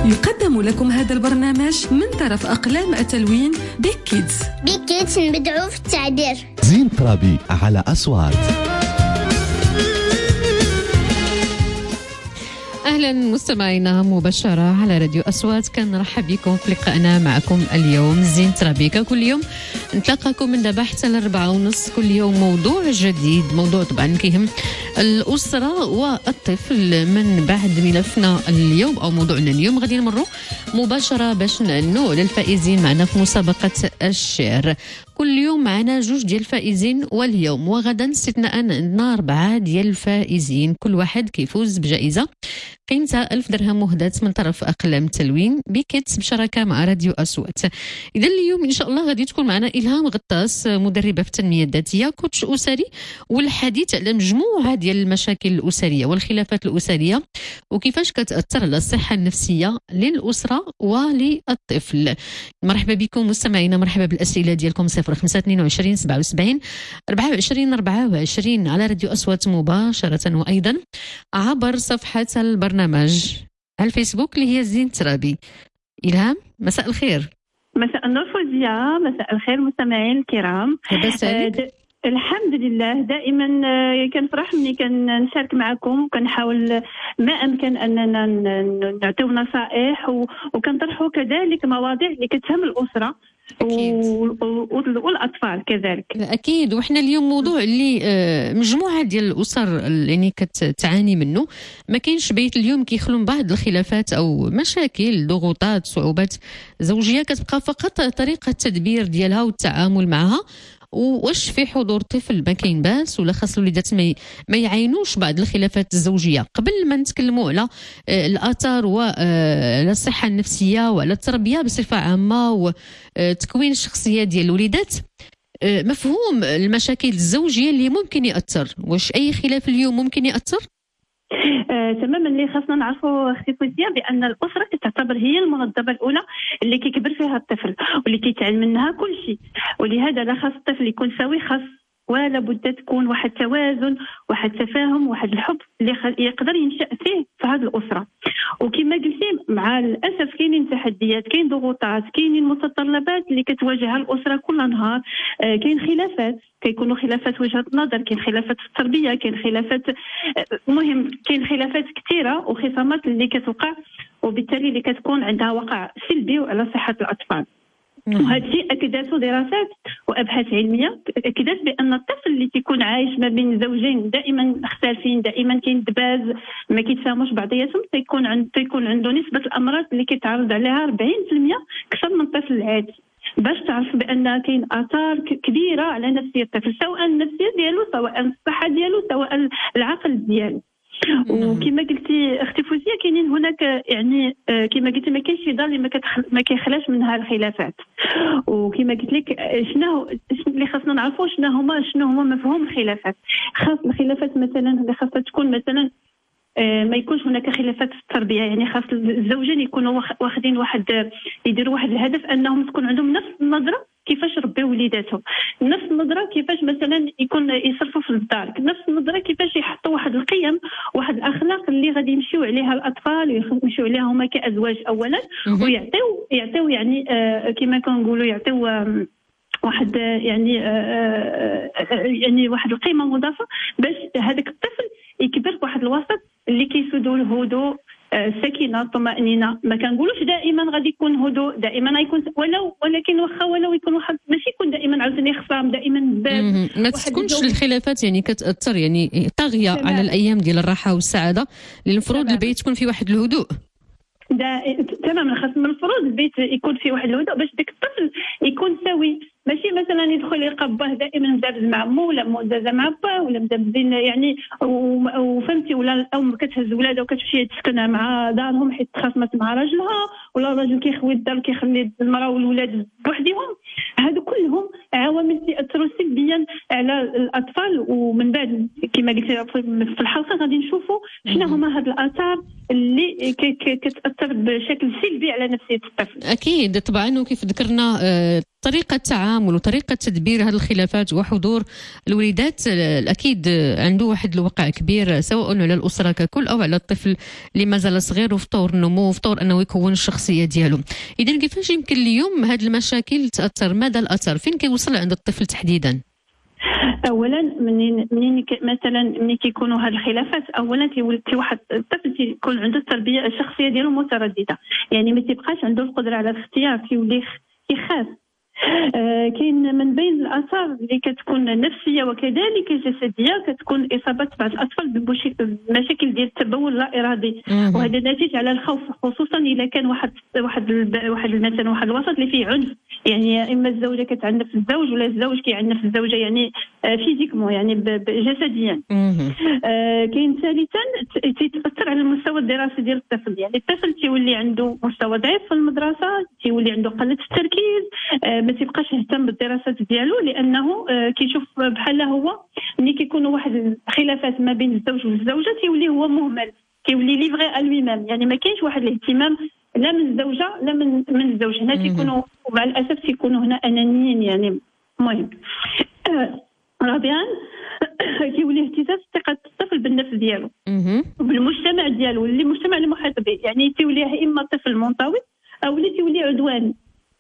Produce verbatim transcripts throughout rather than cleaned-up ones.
يقدم لكم هذا البرنامج من طرف أقلام التلوين بيك كيدز. بيك كيدز نبدعوا في التعبير. زين ترابي على أصوات. أهلا مستمعينا مباشرة على راديو أصوات، كنرحب بكم في لقائنا معكم اليوم زين ترابي. كل يوم نتلاقاكم من دابا حتى لأربعة ونص، كل يوم موضوع جديد، موضوع طبعا كيهم الأسرة والطفل. من بعد ملفنا اليوم أو موضوعنا اليوم غادي نمروا مباشرة باش نعنوا للفائزين معنا في مسابقة الشعر. كل يوم معنا جوج ديال الفائزين، واليوم وغدا استثناء عندنا أربعة ديال الفائزين، كل واحد كيفوز بجائزة قيمتها ألف درهم مهداة من طرف أقلام التلوين بكيتس بشراكة مع راديو أصوات. إذا اليوم إن شاء الله غادي تكون معنا إلهام غطاس، مدربة في التنمية الذاتية، كوتش أسري، والحديث على مجموعة ديال المشاكل الأسرية والخلافات الأسرية وكيفاش كتأثر على الصحة النفسية للأسرة وللطفل. مرحبا بكم مستمعينا، مرحبا بالأسئلة ديالكم صفر خمسة اثنين وعشرين سبعة وسبعين أربعة وعشرين أربعة وعشرين على راديو أصوات مباشرة، وأيضا عبر صفحة البرنامج على الفيسبوك اللي هي زين ترابي. إلهام، مساء الخير. مساء النور فوزية، مساء الخير مستمعين الكرام. آه الحمد لله، دائما كنفرح ملي كنشارك معكم وكنحاول ما امكن اننا نعطيو نصائح وكنطرحوا كذلك مواضيع اللي كتهم الاسره والاطفال كذلك. اكيد، وحنا اليوم موضوع اللي مجموعه ديال الاسر يعني كتعاني منه، ما كاينش بيت اليوم كيخلو من بعض الخلافات او مشاكل، ضغوطات، صعوبات زوجيه، كتبقى فقط طريقه التدبير ديالها والتعامل معها. واش في حضور طفل ما كاين باس، ولا خاص الوليدات ما ما يعاينوش بعض الخلافات الزوجيه؟ قبل ما نتكلموا على الاثار وعلى الصحه النفسيه وعلى التربيه بصفه عامه وتكوين الشخصيه ديال الوليدات، مفهوم المشاكل الزوجيه اللي ممكن ياثر، واش اي خلاف اليوم ممكن ياثر؟ آه، تماما. اللي خاصنا نعرفوا اختي فوزية بان الاسره تعتبر هي المنظمه الاولى اللي كيكبر فيها الطفل واللي كيتعلم منها كل شيء، ولهذا لا خاص الطفل يكون سوي، خاص ولا بد تكون واحد توازن، واحد تفاهم، واحد الحب اللي يقدر ينشأ فيه في هذه الاسره. وكما قلتي مع الاسف كاينين تحديات، كاين ضغوطات، كاينين متطلبات اللي كتواجهها الاسره كل نهار. آه كاين خلافات، كيكونوا خلافات وجهة نظر، كاين خلافات في التربيه، كاين خلافات، المهم كاين خلافات كثيره وخصامات اللي كتوقع، وبالتالي اللي كتكون عندها وقع سلبي على صحه الاطفال. وهذا الشيء اكدته دراسات وابحاث علميه، اكدت بان الطفل اللي تيكون عايش ما بين زوجين دائما مختلفين، دائما كاين دباز، ما كيتفاهموش بعضياتهم، تيكون عند تيكون عنده نسبه الامراض اللي كيتعرض عليها أربعين بالمئة اكثر من الطفل العادي. باش تعرف بان كاين اثار كبيره على نفسيه الطفل، سواء النفسيه ديالو، سواء الصحه ديالو، سواء العقل ديالو. وكما قلتي اختي فوزيه، كاينين هناك يعني كما قلتي ما كاينش شي دار اللي ما, ما كيخلاش منها الخلافات. وكما قلت لك شنو اللي خاصنا نعرفوا، شنو هما شنو هما مفهوم الخلافات. خاص الخلافات مثلا اللي خاصها تكون مثلا ما يكونش هناك خلافات في التربيه، يعني خاص الزوجين يكونوا واخدين واحد، يديروا واحد الهدف انهم تكون عندهم نفس النظره كيفاش ربيو وليداتهم، نفس النظره كيفاش مثلا يكون يصرفوا في الدار، نفس النظره كيفاش يحطوا واحد القيم، واحد الاخلاق اللي غادي يمشيو عليها الاطفال ويمشيو عليها هما كازواج اولا، ويعطيو يعطيو يعني آه كما كنقولوا يعطيو آه واحد يعني آه يعني واحد القيمه مضافه باش هذاك الطفل يكبر في واحد الوسط اللي كيسودوا الهدوء، السكينه، الطمانينه. ما كنقولوش دائما غادي يكون هدوء، دائما يكون ولو ولكن واخا ولو يكون واحد ماشي يكون دائما عاوتاني خصام، دائما باب ما تكونش الخلافات يعني كتاثر يعني طاغيه على الايام ديال الراحه والسعاده، اللي المفروض البيت يكون فيه واحد الهدوء. تماما، خاص من المفروض البيت يكون فيه واحد الهدوء باش داك الطفل يكون سوي، ماشي مثلا يدخل يلقى باه دائما مدابز مع مو ولا مدازه مع باه ولا مدابزين يعني، وفهمتي، ولا الام كتهز ولادها وكتمشي تسكنها مع دارهم حيت تخاصمت مع راجلها، ولا الراجل كيخوي الدار كيخلي المراه والولاد بوحديهم. هادو كلهم عوامل تاثروا سلبيا على الاطفال. ومن بعد كما قلتي في الحلقه غادي نشوفوا شنو هما هاد الاثار اللي كتاثر بشكل سلبي على نفسيه الطفل. اكيد طبعا، وكيف ذكرنا طريقة التعامل وطريقة تدبير هذه الخلافات وحضور الوليدات أكيد عنده واحد الوقع كبير سواء على الأسرة ككل أو على الطفل اللي مازال صغير وفي طور النمو وفي طور أنه يكون الشخصية ديالو. إذن كيفاش يمكن اليوم هذه المشاكل تأثر؟ ماذا الأثر؟ فين كيوصل عند الطفل تحديدا؟ اولا منين منين مثلا ملي كيكونوا هاد الخلافات اولا كيولي واحد الطفل كيكون عنده التربيه الشخصيه ديالو متردده، يعني ما تيبقاش عنده القدره على الاختيار، كيولي كيخاف. آه كاين من بين الاثار اللي كتكون نفسيه وكذلك جسديه كتكون اصابه بعض الاطفال بمشاكل ديال التبول لا ارادي، وهذا ناتج على الخوف، خصوصا اذا كان واحد واحد واحد مثلا واحد الوسط اللي فيه عنف، يعني اما الزوجه كتعنف الزوج ولا الزوج كيعنف الزوجه، يعني فيزيكمون يعني جسديا. آه كاين ثالثا تاثر على المستوى الدراسي ديال الطفل، يعني الطفل تيولي عنده مستوى ضعيف في المدرسه، تيولي عنده قله التركيز، آه ما تيبقاش يهتم بالدراسات ديالو، لانه آه كيشوف بحال هو ملي كيكونوا واحد الخلافات ما بين الزوج والزوجه تيولي هو مهمل، كيولي ليفغي ا لوي ميم، يعني ما كاينش واحد الاهتمام لا من الزوجه لا من من الزوج. هنا تيكونوا ومع الاسف تيكونوا هنا انانيين يعني. المهم آه رابعا كيولي اهتزاز ثقه الطفل بالنفس ديالو وبالمجتمع ديالو، اللي المجتمع المحيط به، يعني تيولي اما طفل منطوي او اللي تيولي عدواني.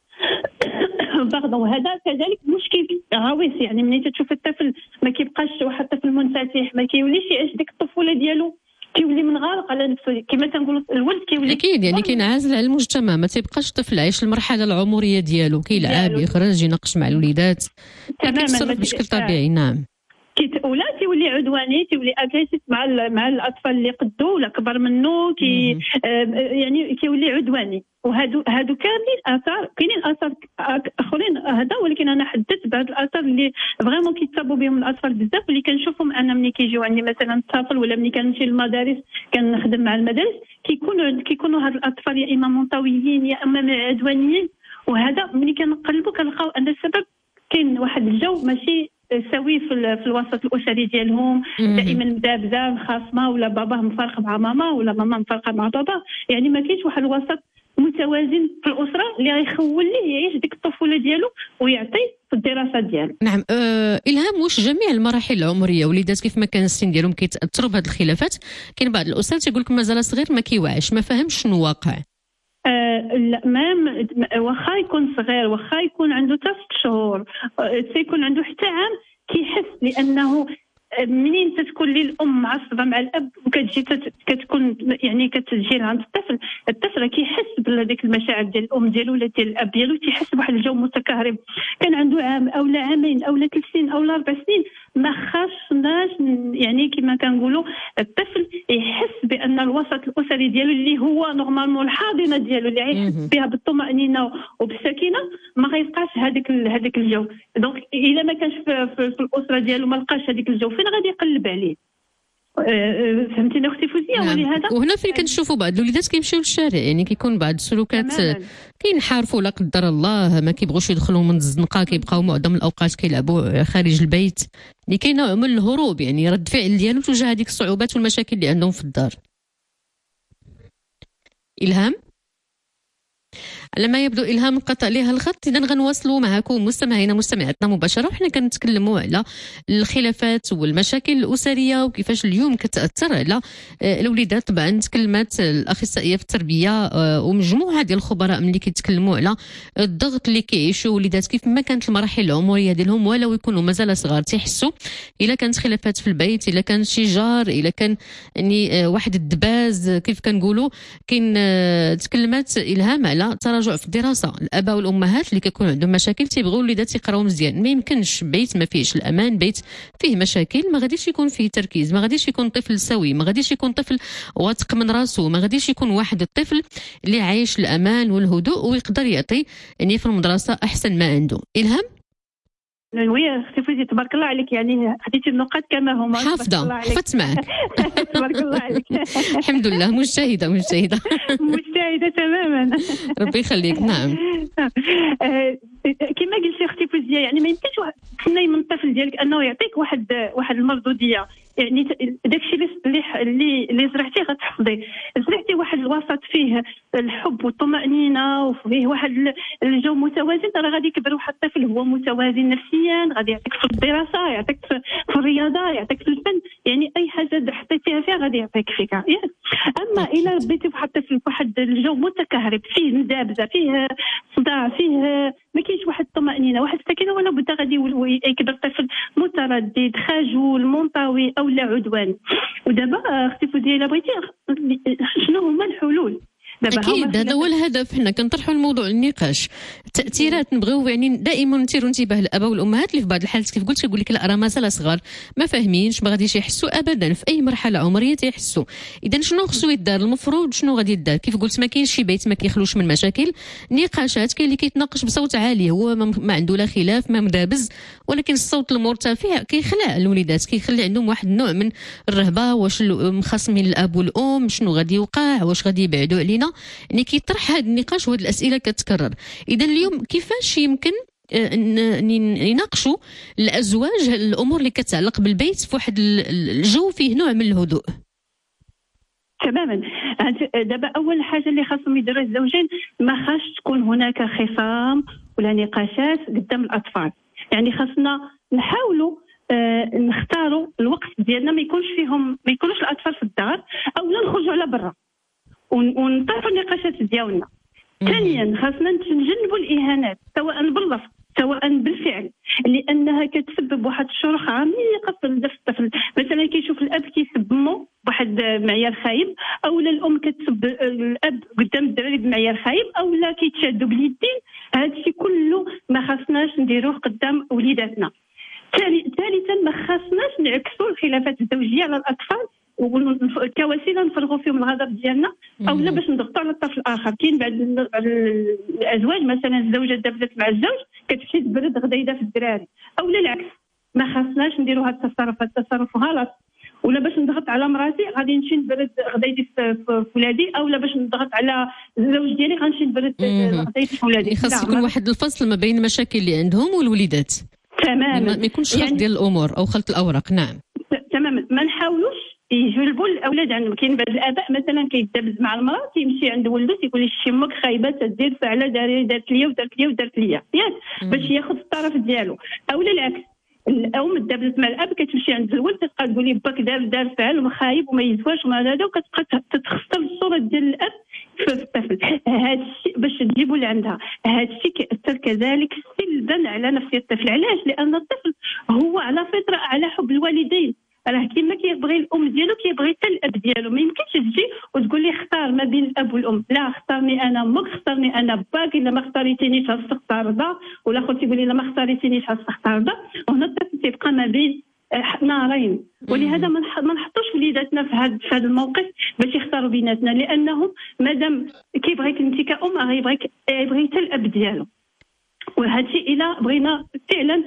باغض وهذا كذلك مشكل عويص، يعني ملي تشوف الطفل ما كيبقاش واحد الطفل منفتح، ما كيوليش يعيش ديك الطفوله ديالو، كيولي منغلق على نفسه كما تنقولوا الولد كيولي اكيد يعني كينعزل على المجتمع، ما تيبقاش الطفل عايش المرحله العمريه ديالو، كيلعب يخرج يناقش مع الوليدات كيتصرف بشكل طبيعي. نعم ولا تيولي عدواني، تيولي اجريسيف مع مع الاطفال اللي قدو ولا كبر منه، كي آه يعني كيولي عدواني. وهادو هادو كاملين اثار، كاينين اثار اخرين هذا، ولكن انا حددت بعض الاثار اللي فريمون كيتصابوا بهم الاطفال بزاف، واللي كنشوفهم انا ملي كيجيو عندي مثلا الطفل ولا ملي كنمشي للمدارس كنخدم مع المدارس، كيكونوا كيكونوا هاد الاطفال يا اما منطويين يا اما عدوانيين. وهذا ملي كنقلبوا كنلقاو ان السبب كاين واحد الجو ماشي سوي في, في الوسط الاسري ديالهم، دائما مدابزه مخاصمه، ولا باباه مفارق مع ماما ولا ماما مفارقه مع بابا، يعني ما كاينش واحد الوسط متوازن في الاسره اللي غيخول ليه يعيش ديك الطفوله ديالو ويعطي في الدراسات ديالو. نعم أه الهام، واش جميع المراحل العمريه وليدات كيف ما كان السن ديالهم كيتاثروا بهذه الخلافات؟ كاين بعض الاسر تيقول لك مازال صغير ما كيوعيش، ما فاهمش شنو واقع. آه لا مام واخا يكون صغير، واخا يكون عنده حتى ست شهور، تيكون عنده حتى عام، كيحس لانه منين تتكون لي الام معصبه مع الاب وكتجي كتكون يعني كتجي عند الطفل، الطفل كيحس بهذيك المشاعر ديال الام ديالو ولا ديال الاب ديالو، تيحس بواحد الجو متكهرب. كان عنده عام او لا عامين او لا ثلاث سنين او لا اربع سنين، ما خاصناش يعني كما كنقولوا الطفل يحس بان الوسط الاسري ديالو اللي هو نورمالمون الحاضنه ديالو اللي غيحس بها بالطمانينه وبالسكينه، ما غيلقاش هذاك هذاك الجو. دونك الا ما كانش في, في, في الاسره ديالو ما لقاش هذاك الجو، فين غادي يقلب عليه؟ أه فهمتيني اختي فوزيه؟ نعم. ولهذا وهنا فين كنشوفوا بعض الوليدات كيمشيو للشارع، يعني كيكون بعض السلوكات كينحرفوا لا قدر الله، ما كيبغوش يدخلوا من الزنقه، كيبقاو معظم الاوقات كيلعبوا خارج البيت، اللي كاين نوع من الهروب، يعني رد فعل ديالو تجاه هذيك الصعوبات والمشاكل اللي عندهم في الدار. الهام، على ما يبدو الهام انقطع ليها الخط، اذا غنواصلوا معكم مستمعينا مستمعاتنا مباشره، وحنا كنتكلموا على الخلافات والمشاكل الاسريه وكيفاش اليوم كتاثر على الوليدات. طبعا تكلمات الاخصائيه في التربيه ومجموعه ديال الخبراء ملي كيتكلموا على الضغط اللي كيعيشوا الوليدات كيف ما كانت المراحل العمريه ديالهم، ولو يكونوا مازال صغار تيحسوا الا كانت خلافات في البيت، الا كان شي جار، الا كان يعني واحد الدباز كيف كنقولوا. كاين تكلمات الهام على تراجع في الدراسه، الاباء والامهات اللي كيكون عندهم مشاكل تيبغيو الوليدات يقراو مزيان، ما يمكنش بيت ما فيهش الامان، بيت فيه مشاكل ما غاديش يكون فيه تركيز، ما غاديش يكون طفل سوي، ما غاديش يكون طفل واثق من راسه، ما غاديش يكون واحد الطفل اللي عايش الامان والهدوء ويقدر يعطي يعني في المدرسه احسن ما عنده. الهام، وي اختي فوزي تبارك الله عليك، يعني خديتي النقاط كما هما، حافظه حفظت معك. تبارك الله عليك. الحمد لله، مجتهده مجتهده مجتهده تماما. ربي يخليك. نعم كما قلتي اختي فوزيه، يعني ما يمكنش واحد تسناي من الطفل ديالك انه يعطيك واحد واحد المردوديه، يعني داكشي اللي اللي اللي زرعتيه غتحصديه. زرعتي واحد الوسط فيه الحب والطمانينه وفيه واحد الجو متوازن، راه غادي يكبر واحد الطفل هو متوازن نفسيا، غادي يعطيك في الدراسه، يعطيك في الرياضه، يعطيك في الفن، يعني اي حاجه حطيتيها فيها غادي يعطيك فيها. اما الا ربيتي واحد الطفل واحد الجو متكهرب فيه مدابزه، فيه صداع، فيه ما كاينش واحد الطمانينه، واحد السكينه، ولا بد غادي يكبر طفل متردد، خجول، منطوي او لا عدوان. ودابا اختي فوزيه الا بغيتي شنو هما الحلول؟ اكيد هذا هو الهدف، حنا كنطرحوا الموضوع للنقاش. التاثيرات نبغيو يعني دائما نثيروا انتباه الاباء والامهات اللي في بعض الحالات كيف قلت كيقول لك لا راه مازال صغار ما فاهمينش ما غاديش يحسوا ابدا، في اي مرحله عمريه تيحسوا. اذا شنو خصو يدار؟ المفروض شنو غادي يدار؟ كيف قلت ما كاينش شي بيت ما كيخلوش من مشاكل، نقاشات، كاين اللي كيتناقش بصوت عالي، هو ما عنده لا خلاف ما مدابز، ولكن الصوت المرتفع كيخلع الوليدات، كيخلي عندهم واحد النوع من الرهبه، واش مخاصمين الاب والام، شنو غادي يوقع، واش غادي يبعدوا علينا، يعني كيطرح هذا النقاش وهذه الاسئله كتكرر. اذا اليوم كيفاش يمكن يناقشوا الازواج الامور اللي كتعلق بالبيت في واحد الجو فيه نوع من الهدوء؟ تماما. دابا اول حاجه اللي خاصهم يديروها الزوجين، ما خاص تكون هناك خصام ولا نقاشات قدام الاطفال. يعني خاصنا نحاولوا آه نختاروا الوقت ديالنا ما يكونش فيهم ما يكونوش الاطفال في الدار، او لا نخرجوا على برا ونطرحوا النقاشات ديالنا. ثانيا خاصنا نتجنبوا الاهانات سواء باللفظ سواء بالفعل، لانها كتسبب واحد الشروخ عميقه في الطفل. مثلا كيشوف الاب كيسب امه بواحد معيار خايب، او لا الام كتسب الاب قدام الدراري بمعيار خايب، او لا كيتشادوا باليدين. هذا الشيء كله ما خاصناش نديروه قدام وليداتنا. ثالثا ما خاصناش نعكسوا الخلافات الزوجيه على الاطفال كوسيله نفرغوا فيهم الغضب ديالنا، او لا باش نضغطوا على الطرف الاخر. كاين بعض الازواج مثلا الزوجه دابزت مع الزوج كتمشي تبرد غدايده في الدراري، او لا العكس. ما خاصناش نديروا هذا التصرف، هذا التصرف غلط. ولا باش نضغط على مراتي غادي نمشي نبرد غدايدي في ولادي، او لا باش نضغط على الزوج ديالي غنمشي نبرد غدايدي في ولادي. خاص يكون واحد الفصل ما بين المشاكل اللي عندهم والوليدات تماما، ما يكونش خلط يعني ديال الامور او خلط الاوراق. نعم تماما. ما نحاولوش يجلبوا الاولاد عندهم. كاين بعض الاباء مثلا كيدابز مع المراه، تيمشي عند ولده تيقول لي شي امك خايبه تدير فعلا دارت ليا ودارت ليا ودارت ليا، ياك باش ياخذ الطرف ديالو. او لا العكس، الام دابزت مع الاب كتمشي عند الولد تبقى تقول لي باك دار دار فعل وخايب وما يزواش وما هذا، وكتبقى تتخسر الصوره ديال الاب في الطفل. هذا الشيء باش تجيبوا لعندها، هذا الشيء كيأثر كذلك سلبا على نفسيه الطفل. علاش؟ لان الطفل هو على فطره على حب الوالدين. راه كيما كيبغي الام ديالو كيبغي حتى الاب ديالو. ما يمكنش تجي وتقول لي اختار ما بين الاب والام، لا اختارني انا امك، اختارني انا باك، الا ما اختاريتينيش غتختار دا، ولا اخر تيقول لي الا ما اختاريتينيش غتختار دا. وهنا الطفل تيبقى ما بين نارين. ولهذا ما نحطوش وليداتنا في هذا في هذا الموقف باش يختاروا بيناتنا، لانهم مادام كيبغيك انت كأم غيبغيك يبغي حتى الاب ديالو. وهذا الشيء الا بغينا فعلا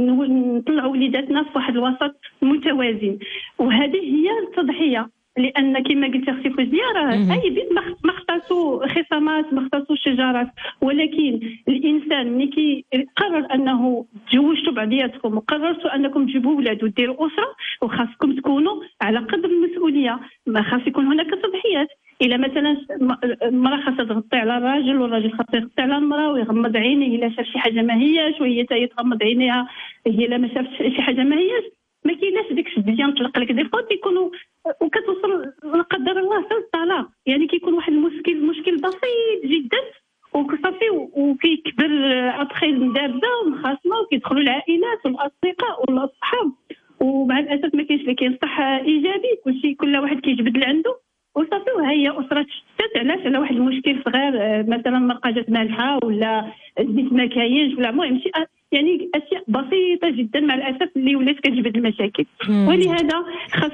نطلعوا وليداتنا في واحد الوسط متوازن. وهذه هي التضحيه، لان كما قلت اختي فوزيه راه اي بيت ما اختصو خصامات ما اختصو شجرات، ولكن الانسان ملي كيقرر انه تزوجتوا بعضياتكم وقررتوا انكم تجيبوا ولاد وديروا اسره، وخاصكم تكونوا على قدر المسؤوليه. ما خاص يكون هناك تضحيات. إلا مثلا المرأة خاصها تغطي على الراجل والراجل خاص يغطي على المرأة ويغمض عينيه إلا شاف شي حاجة ما هياش، وهي حتى تغمض عينيها هي إلا ما شافتش شي حاجة ما هياش. ما كايناش ديك الشديه نطلق لك دي فوا تيكونوا وكتوصل لا قدر الله حتى للطلاق. يعني كيكون واحد المشكل مشكل بسيط جدا وكصافي وكيكبر ابخي المدابزه ومخاصمه وكيدخلوا العائلات والاصدقاء والاصحاب، ومع الاسف ما كاينش اللي كينصح ايجابي، كلشي كل واحد كيجبد عنده وصافي. وهي اسره تشتت علاش؟ على واحد المشكل صغير، مثلا مرقه جات مالحه ولا الزيت ما كاينش ولا المهم شي يعني اشياء بسيطه جدا مع الاسف اللي ولات كتجبد المشاكل. ولهذا خاص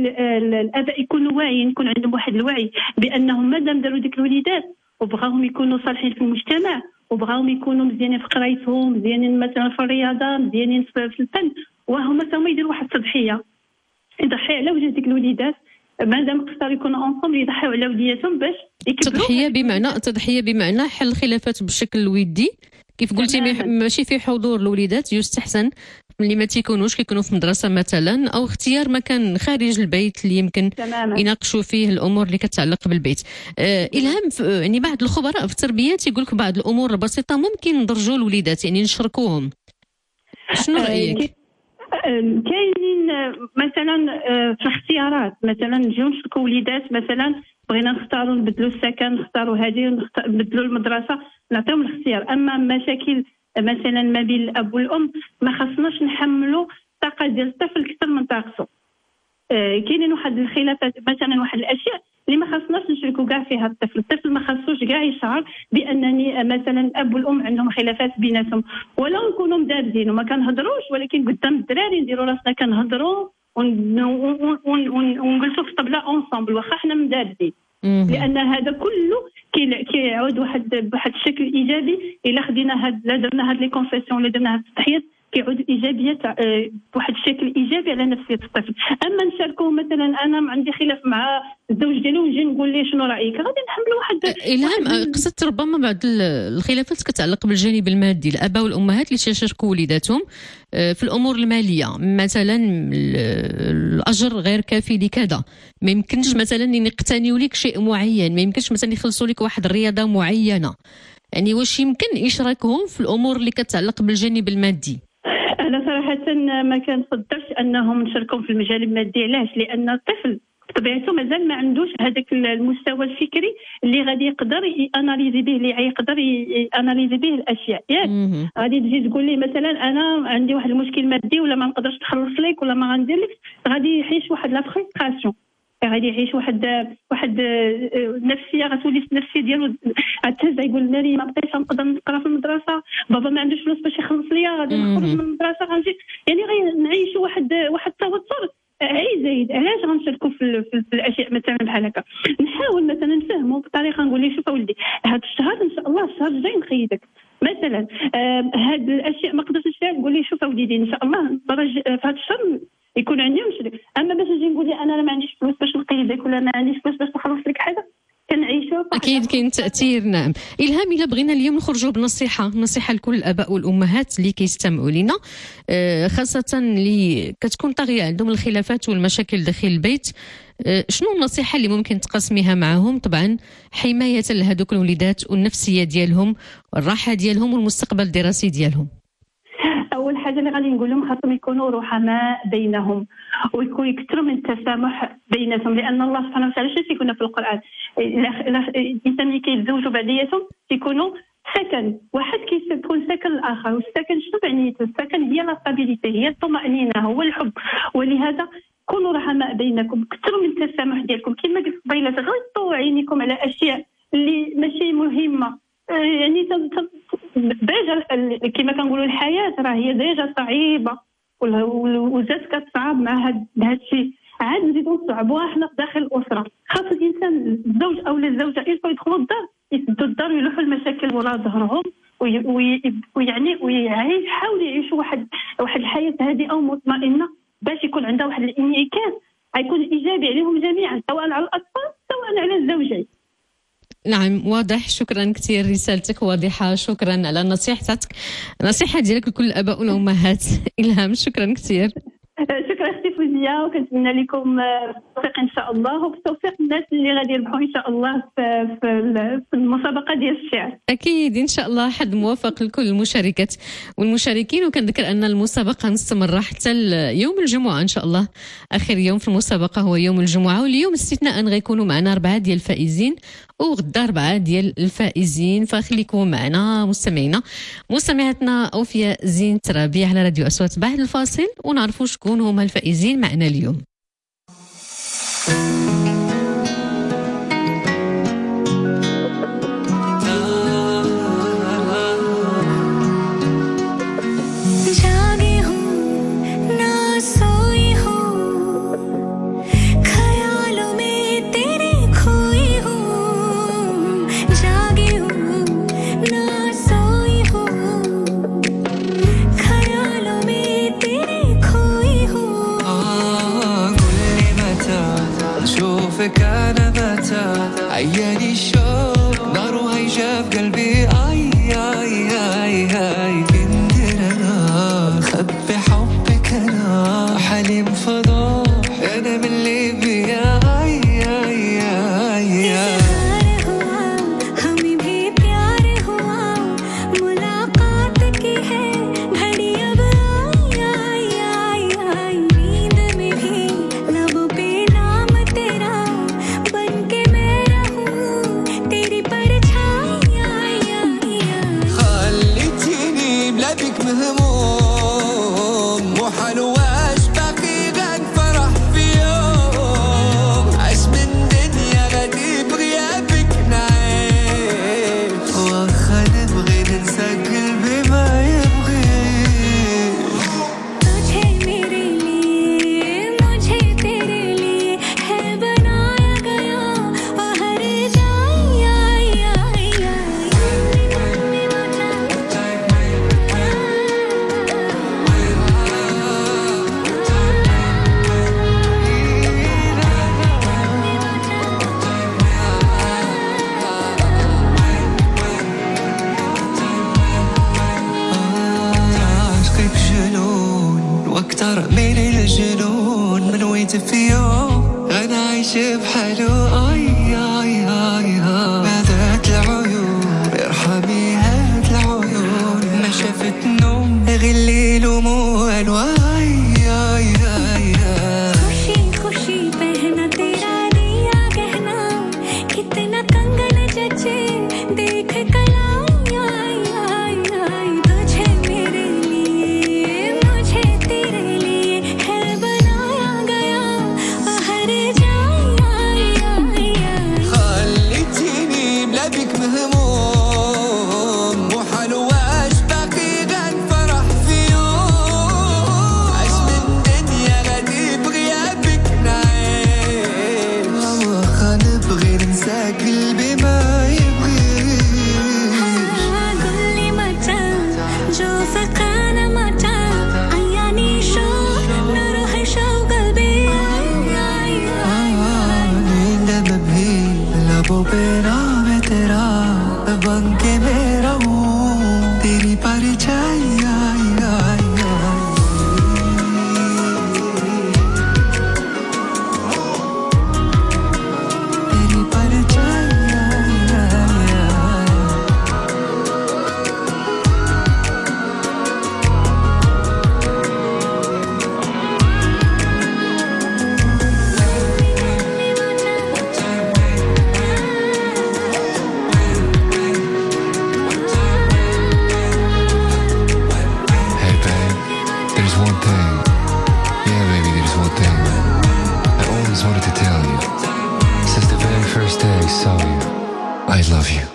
الاباء يكونوا واعيين، يكون عندهم واحد الوعي بانهم مادام داروا ديك الوليدات وبغاهم يكونوا صالحين في المجتمع وبغاهم يكونوا مزيانين في قرايتهم، مزيانين مثلا في الرياضه، مزيانين في الفن، وهما تما يديروا واحد التضحيه، يضحي على وجه ديك الوليدات مادام خصهم يكونوا انصومبل يضحيوا على وليداتهم باش يكبروا. تضحيه بمعنى تضحيه بمعنى حل الخلافات بشكل ودي، كيف قلتي ماشي في حضور الوليدات يستحسن اللي ما تيكونوش كيكونوا في مدرسه مثلا او اختيار مكان خارج البيت اللي يمكن تماما. يناقشوا فيه الامور اللي كتعلق بالبيت. آه الهام يعني بعض الخبراء في التربيه تيقول لك بعض الامور البسيطه ممكن ندرجوا الوليدات يعني نشركوهم. شنو رايك؟ كاينين مثلا في الاختيارات مثلا نجيو نشركوا وليدات مثلا بغينا نختاروا نبدلوا السكن نختاروا هذه نبدلوا المدرسه نعطيهم الاختيار. اما مشاكل مثلا ما بين الاب والام ما خصناش نحملوا الطاقه ديال الطفل اكثر من طاقته. آه كاينين واحد الخلافات مثلا واحد الاشياء اللي ما خصناش نشركوا كاع فيها الطفل. الطفل ما خصوش كاع يشعر بانني مثلا الاب والام عندهم خلافات بيناتهم ولا نكونوا مدابزين وما كنهضروش ولكن قدام الدراري نديروا راسنا كنهضروا ونجلسوا في الطبله اونصامبل واخا حنا مدابزين. لان هذا كله كيعود واحد بواحد الشكل ايجابي الا خدينا هاد لا درنا هاد لي كونفيسيون ولا درنا هاد التضحيات كيعود ايجابيه بواحد الشكل ايجابي على نفسيه الطفل. اما نشاركوه مثلا انا عندي خلاف مع الزوج ديالي ونجي نقول ليه شنو رايك غادي نحملوا واحد الهام. قصدت ربما بعض الخلافات كتعلق بالجانب المادي الاباء والامهات اللي تيشاركوا وليداتهم في الامور الماليه مثلا الاجر غير كافي لكذا ما يمكنش مثلا يقتنيوا لك شيء معين ما يمكنش مثلا يخلصوا لك واحد الرياضه معينه يعني واش يمكن اشراكهم في الامور اللي كتعلق بالجانب المادي؟ انا صراحه ما كنفضلش انهم نشاركوا في المجال المادي. علاش؟ لان الطفل بطبيعته مازال ما عندوش هذاك المستوى الفكري اللي غادي يقدر ياناليزي به اللي يقدر ياناليزي به الاشياء ياك. غادي تجي تقول لي مثلا انا عندي واحد المشكل مادي ولا ما نقدرش نخلص لك ولا ما غندير لك غادي يعيش واحد لا فريستراسيون غادي يعيش واحد واحد نفسيه غتولي النفسيه ديالو حتى يقول لي ما بقيتش نقدر نقرا في المدرسه بابا ما عندوش فلوس باش يخلص ليا غادي نخرج من المدرسه غنجي يعني غنعيشوا واحد واحد التوتر اي زايد. علاش غنشاركوا في, في, في الاشياء مثلا بحال هكا نحاول مثلا نفهموا بطريقه نقول ليه شوف اولدي هذا الشهر ان شاء الله الشهر الجاي نخيدك مثلا آه هاد الاشياء ما قدرتش نقول ليه شوف اولدي ان شاء الله في هذا الشهر يكون عندي ونشري. اما باش نجي نقول لي انا ما عنديش فلوس باش نقيدك ولا ما عنديش فلوس باش نخلص لك حاجه كنعيشوا اكيد كاين تاثير. نعم الهام الا بغينا اليوم نخرجوا بنصيحه نصيحه لكل الاباء والامهات اللي كيستمعوا لنا خاصه اللي كتكون طاغيه عندهم الخلافات والمشاكل داخل البيت شنو النصيحه اللي ممكن تقاسميها معهم طبعا حمايه لهذوك الوليدات والنفسيه ديالهم والراحه ديالهم والمستقبل الدراسي ديالهم؟ اول حاجه اللي غادي نقول لهم خاصهم يكونوا رحماء بينهم ويكونوا يكثروا من التسامح بيناتهم لان الله سبحانه وتعالى شنو تيقولنا في القران الانسان اللي كيتزوجوا بعدياتهم تيكونوا سكن واحد كيكون سكن الاخر والسكن شنو معنيته؟ السكن هي لا ستابيليتي هي الطمانينه هو الحب. ولهذا كونوا رحماء بينكم كثروا من التسامح ديالكم كما قلت قبيله غطوا عينيكم على اشياء اللي ماشي مهمه يعني ديجا كما كنقولوا الحياه راه هي ديجا صعيبه وزاد كتصعب مع هذا الشيء عاد نزيدوا نصعبوها حنا داخل الاسره. خاص الانسان الزوج او الزوجه يلقاو يدخلوا الدار يسدوا الدار ويلوحوا المشاكل وراء ظهرهم ويعني ويعيش يحاولوا يعيشوا واحد واحد الحياه هادئه ومطمئنه باش يكون عندها واحد الانعكاس غيكون ايجابي عليهم جميعا سواء على الاطفال سواء على الزوجين. نعم واضح. شكرا كثير رسالتك واضحة. شكرا على نصيحتك نصيحة ديالك لكل الآباء والأمهات. إلهام شكرا كثير. شكرا اختي فوزية وكنتمنى لكم التوفيق ان شاء الله وبتوفيق الناس اللي غادي يربحوا ان شاء الله في في المسابقه ديال الشعر. اكيد ان شاء الله حد موافق لكل المشاركات والمشاركين. وكنذكر ان المسابقه مستمره حتى يوم الجمعه ان شاء الله. اخر يوم في المسابقه هو يوم الجمعه واليوم استثناء غيكونوا معنا اربعه ديال الفائزين وغدا اربعه ديال الفائزين. فخليكم معنا مستمعينا مستمعاتنا اوفياء زين ترابي على راديو اصوات. بعد الفاصل ونعرفوا شكون هما الفائزين معنا اليوم. عياني الشوق نار وهيجا في قلبي. اي اي اي ماشي بحلو اي اي اي هذاك العيون ارحمي هاد العيون ما شافت نوم غير الليل وموال واي اي اي खुशी खुशी पहना तेरा दिया गहना कितना कंगन जचे देख कलाई आई आई आई तुझे मेरे लिए मुझे तेरे लिए है बनाया गया हर जाई आई आई خليتيني بلا بك مهموم وحلواش باقي غنفرح في يوم عاش من الدنيا غادي بغيابك نعيش واخا نبغي ننسى قلبي ما يبغيش قل لي متى جو فكان متى عياني شو نروح شو قلبي आई आई आई नींद में भी लबों पे नाम है तेरा बन के मेरा हूँ तेरी परछाई आई आई आई तेरी परछाई आई आई आई Hey babe, there's one thing. Yeah baby, there's one thing I always wanted to tell you. Since the very first day I saw you, I love you.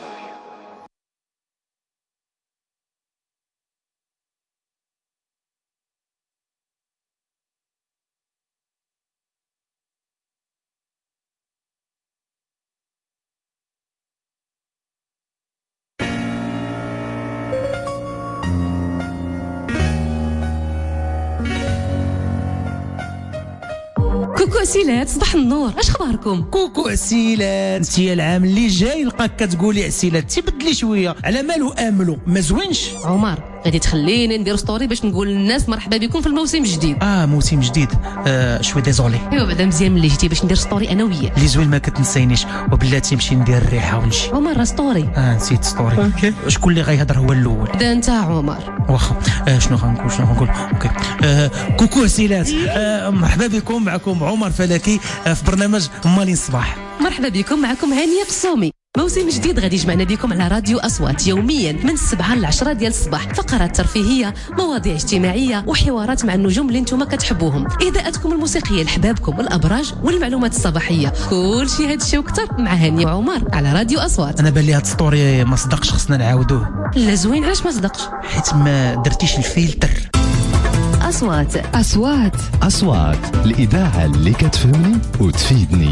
كوكو سيلات صباح النور، اش اخباركم؟ كوكو عسيلات، انت العام اللي جاي نلقاك كتقولي عسيلات تبدلي شويه على مالو املو ما زوينش. عمر غادي تخليني ندير ستوري باش نقول للناس مرحبا بكم في الموسم الجديد. اه موسم جديد، آه شوي ديزولي. ايوا بعدا مزيان ملي جيتي باش ندير ستوري انا وياك. اللي زوين ما كتنسينيش وبلاتي نمشي ندير الريحه ونمشي. عمر راه ستوري. اه نسيت ستوري. اوكي شكون اللي غيهضر هو الاول؟ دا انت عمر. واخا آه شنو غنقول شنو غنقول اوكي آه كوكو عسيلات، آه مرحبا بكم، معكم عمر فلكي آه في برنامج مالين الصباح. مرحبا بكم، معكم هانيه قصومي. موسم جديد غادي يجمعنا بكم على راديو أصوات يوميا من السبعة للعشرة ديال الصباح، فقرات ترفيهية، مواضيع اجتماعية وحوارات مع النجوم اللي نتوما كتحبوهم، إهداءاتكم الموسيقية لحبابكم والأبراج والمعلومات الصباحية، كل شيء هذا الشيء وكثر مع هانية وعمر على راديو أصوات. انا بان لي هاد ستوري ما صدقش، خصنا نعاودوه. لا زوين، علاش ما صدقش؟ حيت ما درتيش الفلتر. أصوات أصوات أصوات الإذاعة اللي كتفهمني وتفيدني.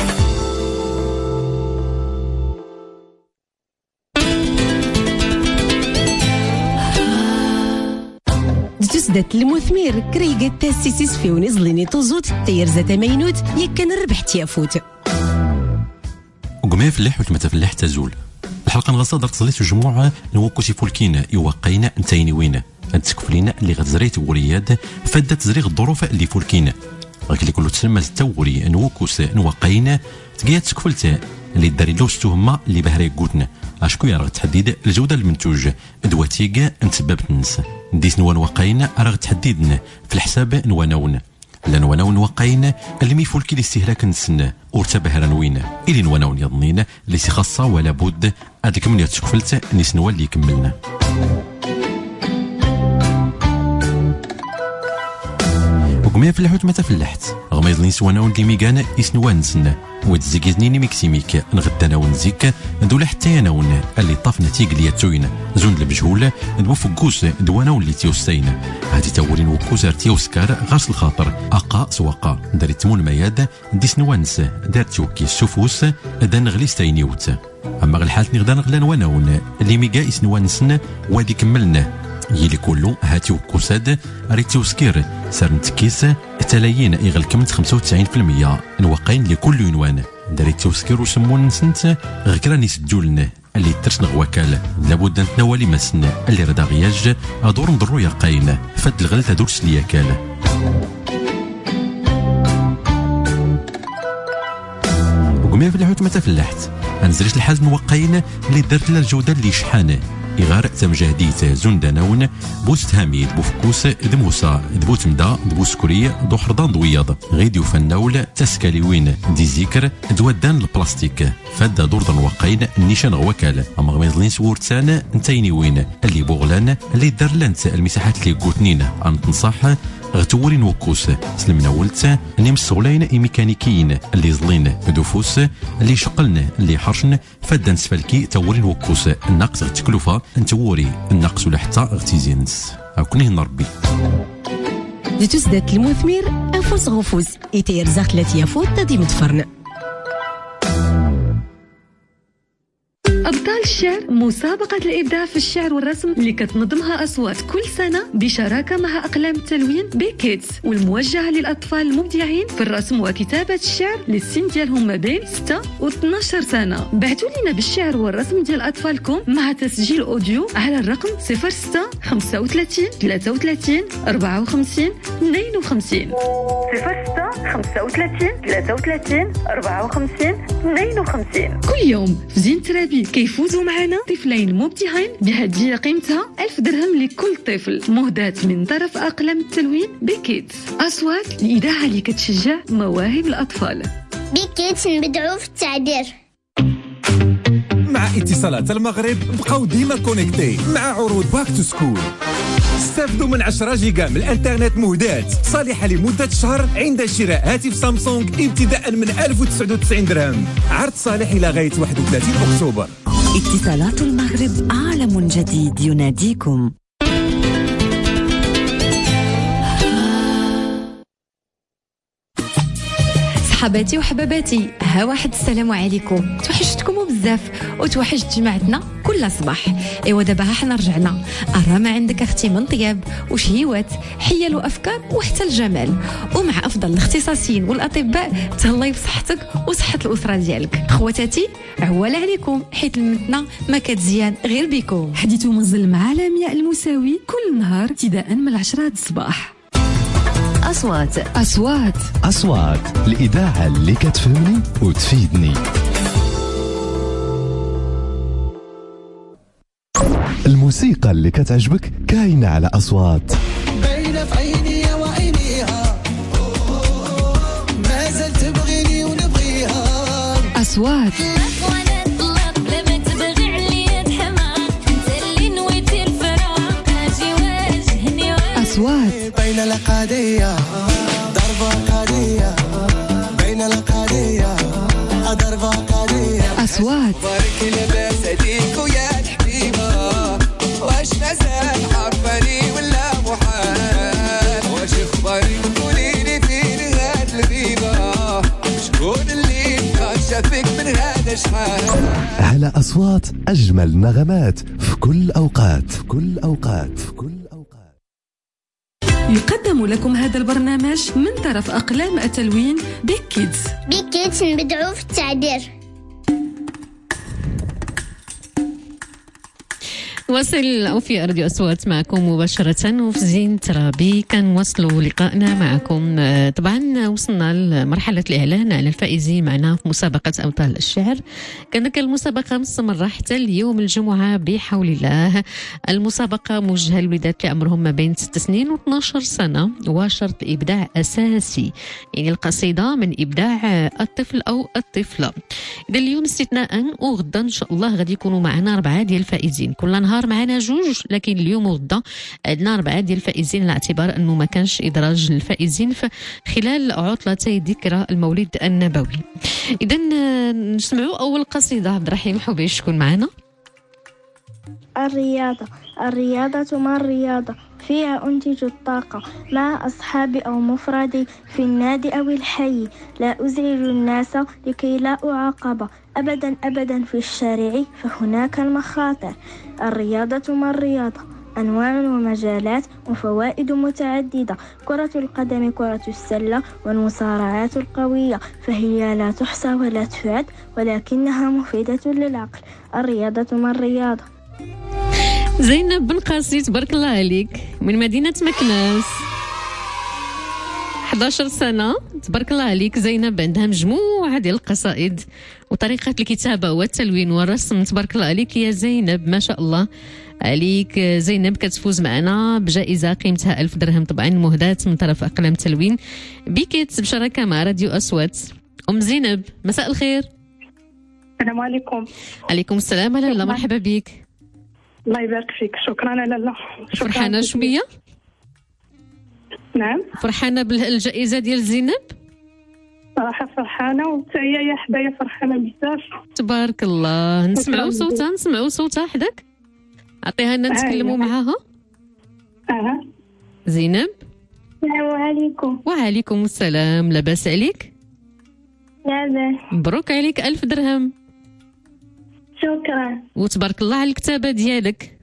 جسدت المثمر كريقة تاسيسيس في ونزليني توزوت تير زات مينوت يكن ربحت يافوت وقمي فلاح وكما تفلاح تزول. الحلقه نغصه درت صليت جموعه نوكوشي فولكينا يوقينا نتايني وين نتكفلينا اللي غزريت ورياد فدت زريغ الظروف اللي فولكينا غير اللي كله تسمى التوري نوكوس نوقينا تقيات تكفلت اللي داري لوش تهمه اللي بهري قوتنا اشكو يرغ تحديد الجوده المنتوج دواتيكا نتسبب الناس ديس نوان وقاينا راه تحديدنا في الحساب نوانون لا نوانون وقاينا اللي ميفول كي الاستهلاك نسنا ورتبهرا وينا اللي نوانون يظنينا اللي سي خاصه ولا بد هذيك من يتكفلت نيس نوال اللي يكملنا. وكما فلحت ما تفلحت غما يظني سوانا ولدي ميكان يسنوان نسنا وتزيكيزنيني ميكسيميك نغدانا ونزيك ندول حتى انا ون اللي طافنا تيقليا توينا زون المجهول ندو فكوس دوانا ولي تيوستينا هادي تاولين وكوس ارتيوسكار غاس الخاطر اقا سواقا داري تمون مياد دي سنوانس دار توكي السفوس دا نغلي ستاينيوت اما غير الحالة نغدا نغلان وناون اللي ميكا يسنوانسن وادي كملنا يلي كله هاتي وكوساد ريتي وسكير سار نتكيس تلايين يغلكم خمسة وتسعين بالمية نوقين لكل عنوان داريتي وسكير وسمون نسنت غكراني سجولنا اللي ترسن غواكال لابد نتناولي مسن اللي ردا غياج ادور نضرو يقاين فد الغل تدور سلياكال. وقمي في الحوت ما تفلحت انزلت الحاز نوقين اللي درت لها الجوده اللي شحانه إغار تمجهديت زندناون بوست هاميد بوفكوس دموسا دبوت مدا دبوس كورية دو حرضان دوياض غيديو فناول تسكاليوين دي زيكر دوادان البلاستيك فادا دور دنوقين النيشان غوكال اما غميزلين سورتان نتاينيوين اللي بوغلان اللي دار لانت المساحات اللي قوتنين ان تنصح غتورين وكوس سلمنا ولت نيم الصغلين اي ميكانيكيين اللي زلين دوفوس اللي شقلن اللي حرشن فدان سفلكي تورين وكوس النقص غتكلفه نتوري النقص ولا حتى غتيزينس كوني نربي دي تسدات المثمر انفوس غفوز ايتير زاخلات يافوت تدي متفرن. أبطال الشعر مسابقة الإبداع في الشعر والرسم اللي كتنظمها أصوات كل سنة بشراكة مع أقلام التلوين بيكيتس والموجهة للأطفال المبدعين في الرسم وكتابة الشعر للسن ديالهم ما بين ستة و اثنا عشر سنة. بعثوا لنا بالشعر والرسم ديال أطفالكم مع تسجيل أوديو على الرقم صفر ستة خمسة وثلاثين ثلاثة وثلاثين أربعة وخمسين اثنين وخمسين صفر ستة خمسة وثلاثين ثلاثة وثلاثين أربعة وخمسين اثنين وخمسين. كل يوم في زين ترابي كيفوزوا معنا طفلين مبدعين بهدية قيمتها ألف درهم لكل طفل مهداة من طرف أقلام التلوين بيكيتس. أصوات الإذاعة اللي كتشجع مواهب الأطفال. بيكيتس نبدعو في التعبير. مع اتصالات المغرب بقاو ديما كونيكتي مع عروض باك تو سكول. استافدوا من عشرة جيجا من الانترنت مهداة صالحة لمدة شهر عند شراء هاتف سامسونج ابتداء من ألف وتسعة وتسعين درهم. عرض صالح إلى غاية واحد وثلاثين أكتوبر. اتصالات المغرب عالم جديد يناديكم. صحباتي وحباباتي ها واحد السلام عليكم. توحشتكم بزاف وتوحشت جماعتنا كل صباح. ايوا دابا حنا رجعنا. راه ما عندك اختي من طياب وشهيوات حيل وافكار وحتى الجمال ومع افضل الاختصاصيين والاطباء تهلاي بصحتك وصحه الاسره ديالك. خواتاتي عوال عليكم حيت المتنا ما كتزيان غير بيكم. حديث منزل مع لمياء المساوي كل نهار ابتداء من العشرة الصباح. أصوات أصوات أصوات الإذاعة اللي كتفهمني وتفيدني. الموسيقى اللي كتعجبك كاينة على أصوات. باينة في عيني وعينيها ما زلت تبغيني ونبغيها. أصوات أصوات بين القضية ضربة قضية بين القضية ضربة قضية. أصوات بارك لباس هديك ويا الحبيبة واش مازال عرفاني ولا محال واش اخبارك قوليلي فين هاد الغيبة شكون اللي شافك من هذا شحال. على أصوات أجمل نغمات في كل أوقات في كل أوقات في كل يقدم لكم هذا البرنامج من طرف أقلام التلوين بيك كيدز. بيك كيدز نبدعو في التعبير. واصل في راديو أصوات معكم مباشرة وفي زين ترابي كنواصلوا لقائنا معكم. طبعا وصلنا لمرحلة الإعلان على الفائزين معنا في مسابقة أبطال الشعر. كانت المسابقة مستمرة حتى اليوم الجمعة بحول الله. المسابقة موجهة للوليدات اللي عمرهم ما بين ست سنين و اثنا عشر سنة وشرط إبداع أساسي يعني القصيدة من إبداع الطفل أو الطفلة. إذا اليوم استثناء وغدا إن شاء الله غادي يكونوا معنا أربعة ديال الفائزين. كل نهار معنا جوج لكن اليوم وغدا عندنا أربعة ديال الفائزين على اعتبار أنه ما كانش إدراج الفائزين خلال عطلتي ذكرى المولد النبوي. إذا نسمعوا أول قصيدة. عبد الرحيم حبيش شكون معنا؟ الرياضة. الرياضة ما الرياضة فيها أنتج الطاقة مع أصحابي أو مفردي في النادي أو الحي. لا أزعج الناس لكي لا أعاقب أبدا أبدا في الشارع فهناك المخاطر. الرياضة ما الرياضة أنواع ومجالات وفوائد متعددة. كرة القدم كرة السلة والمصارعات القوية فهي لا تحصى ولا تعد ولكنها مفيدة للعقل. الرياضة ما الرياضة. زينب بن قاسي تبارك الله عليك من مدينة مكناس. أحد عشر سنة. تبارك الله عليك زينب، عندها مجموعة ديال القصائد وطريقة الكتابة والتلوين والرسم. تبارك الله عليك يا زينب، ما شاء الله عليك. زينب كتفوز معنا بجائزة قيمتها ألف درهم طبعا مهداة من طرف أقلام تلوين بكيت بشراكة مع راديو أصوات. أم زينب مساء الخير. السلام عليكم. عليكم السلام لاله، مرحبا بك. الله يبارك فيك. شكرا لاله. فرحانة شوية؟ نعم فرحانة بالجائزة ديال زينب؟ صراحة فرحانة وحتى هي يا حدايا فرحانة بزاف. تبارك الله. نسمعوا صوتها نسمعوا صوتها حداك، عطيها لنا نتكلموا معاها. اه زينب. السلام عليكم. وعليكم السلام. لاباس عليك؟ لاباس. مبروك عليك ألف درهم. شكرا. وتبارك الله على الكتابة ديالك.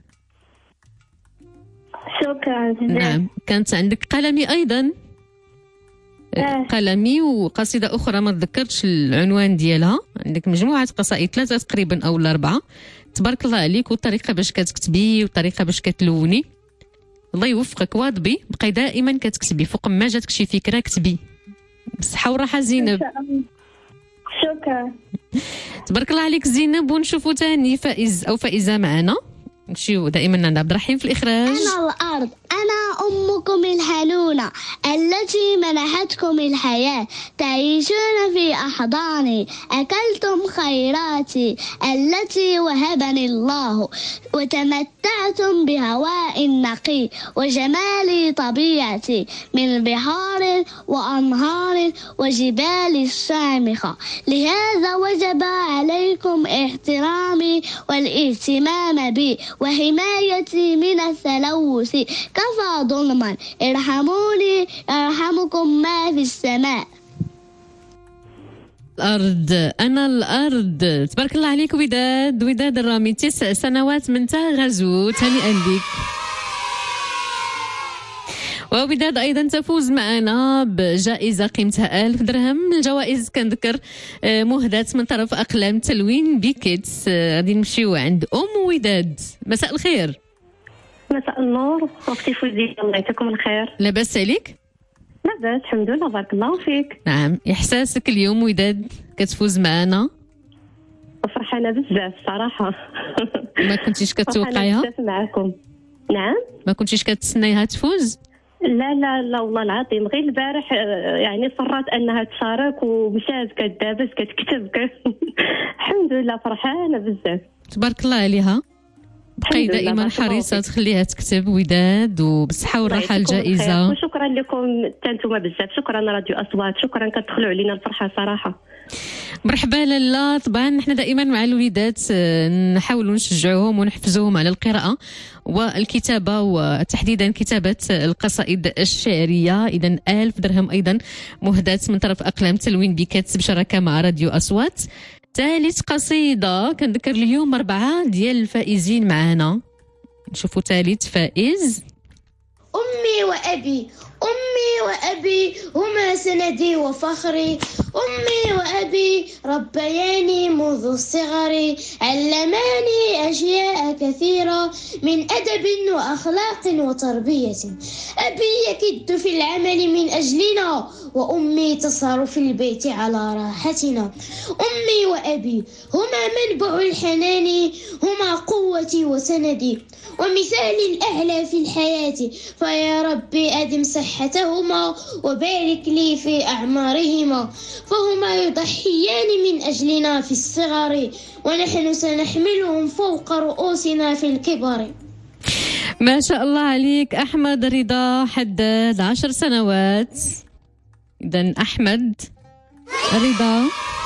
شكرا بزاف. نعم. كانت عندك قلمي أيضا؟ آه. قلمي وقصيدة أخرى ما تذكرتش العنوان ديالها. عندك مجموعة قصائد ثلاثة تقريبا أو أربعة. تبارك الله عليك. والطريقة باش كتكتبي والطريقة باش كتلوني الله يوفقك. واظبي بقي دائما كتكتبي، فوق ما جاتك شي فكرة كتبي. بالصحة والراحة زينب. شكرا. تبارك الله عليك زينب. ونشوفوا تاني فائز أو فائزة معنا. نمشيو دائما عند عبد الرحيم في الإخراج. أنا الأرض، أنا أمكم الحنونة التي منحتكم الحياة، تعيشون في أحضاني، أكلتم خيراتي التي وهبني الله، وتمتعتم بهواء نقي وجمال طبيعتي من بحار وأنهار وجبال شامخة. لهذا وجب عليكم احترامي والاهتمام بي وحمايتي من التلوث. كفى ظلما، ارحموني يرحمكم ما في السماء. الأرض، أنا الأرض. تبارك الله عليك وداد. وداد الرامي تسع سنوات من تغزوت، هنيئا لك. ووداد أيضا تفوز معنا بجائزة قيمتها ألف درهم. الجوائز كنذكر مهداة من طرف أقلام تلوين بكيتس. غادي نمشيو عند أم وداد. مساء الخير. مساء النور. اختي فوزية، الله يعطيكم الخير. لاباس عليك؟ لاباس الحمد لله، بارك الله فيك. نعم. إحساسك اليوم وداد كتفوز معنا؟ فرحانة بزاف صراحة. ما كنتيش كتوقعيها؟ بزاف معكم. نعم. ما كنتيش كتسنايها تفوز؟ لا لا لا والله العظيم، غير البارح يعني صرات انها تشارك ومشات كدابس كتكتب. الحمد لله فرحانة بزاف. تبارك الله عليها. بقي دائما حريصة تخليها تكتب وداد، وبالصحة والراحة الجائزة. وشكرا لكم انتم بزاف. شكرا راديو أصوات، شكرا كتدخلوا علينا الفرحة صراحة. مرحبا لاله. طبعا نحن دائما مع الوليدات نحاولوا نشجعوهم ونحفزوهم على القراءة والكتابة، وتحديدا كتابة القصائد الشعرية. إذا ألف درهم أيضا مهداة من طرف أقلام تلوين بكتس بشراكة مع راديو أصوات. ثالث قصيدة كنذكر اليوم أربعة ديال الفائزين معنا. نشوفوا ثالث فائز. أمي وأبي، أمي وأبي هما سندي وفخري، أمي وأبي ربياني منذ الصغر، علماني أشياء كثيرة من أدب وأخلاق وتربية. أبي يكد في العمل من أجلنا، وأمي تسهر في البيت على راحتنا. أمي وأبي هما منبع الحنان، هما قوتي وسندي ومثالي الأعلى في الحياة، فيا ربي أدم صحتهما وبارك لي في أعمارهما، فهما يضحيان من أجلنا في الصغر، ونحن سنحملهم فوق رؤوسنا في الكبر. ما شاء الله عليك. أحمد رضا حداد، عشر سنوات. إذن أحمد رضا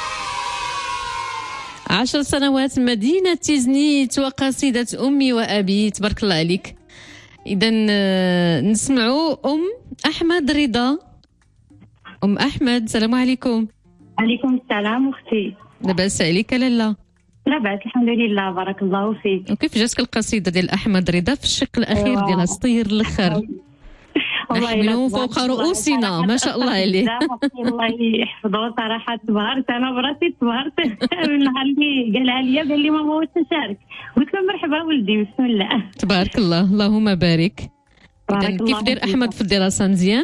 عشر سنوات، مدينة تيزنيت، وقصيدة أمي وأبي. تبارك الله عليك. إذن نسمعوا أم أحمد رضا. أم أحمد، السلام عليكم. عليكم السلام أختي. لاباس عليك لاله؟ لاباس الحمد لله، بارك الله فيك. وكيف جاتك القصيدة ديال أحمد رضا في الشق الأخير ديالها سطير الأخر؟ نحملهم فوق رؤوسنا. ما شاء الله عليه. الله يحفظه صراحة. تبهرت أنا براسي، تبهرت من نهار اللي قالها لي قال لي ماما واش نشارك، قلت له مرحبا ولدي بسم الله. تبارك الله، اللهم بارك. إذن كيف داير أحمد في الدراسة؟ مزيان؟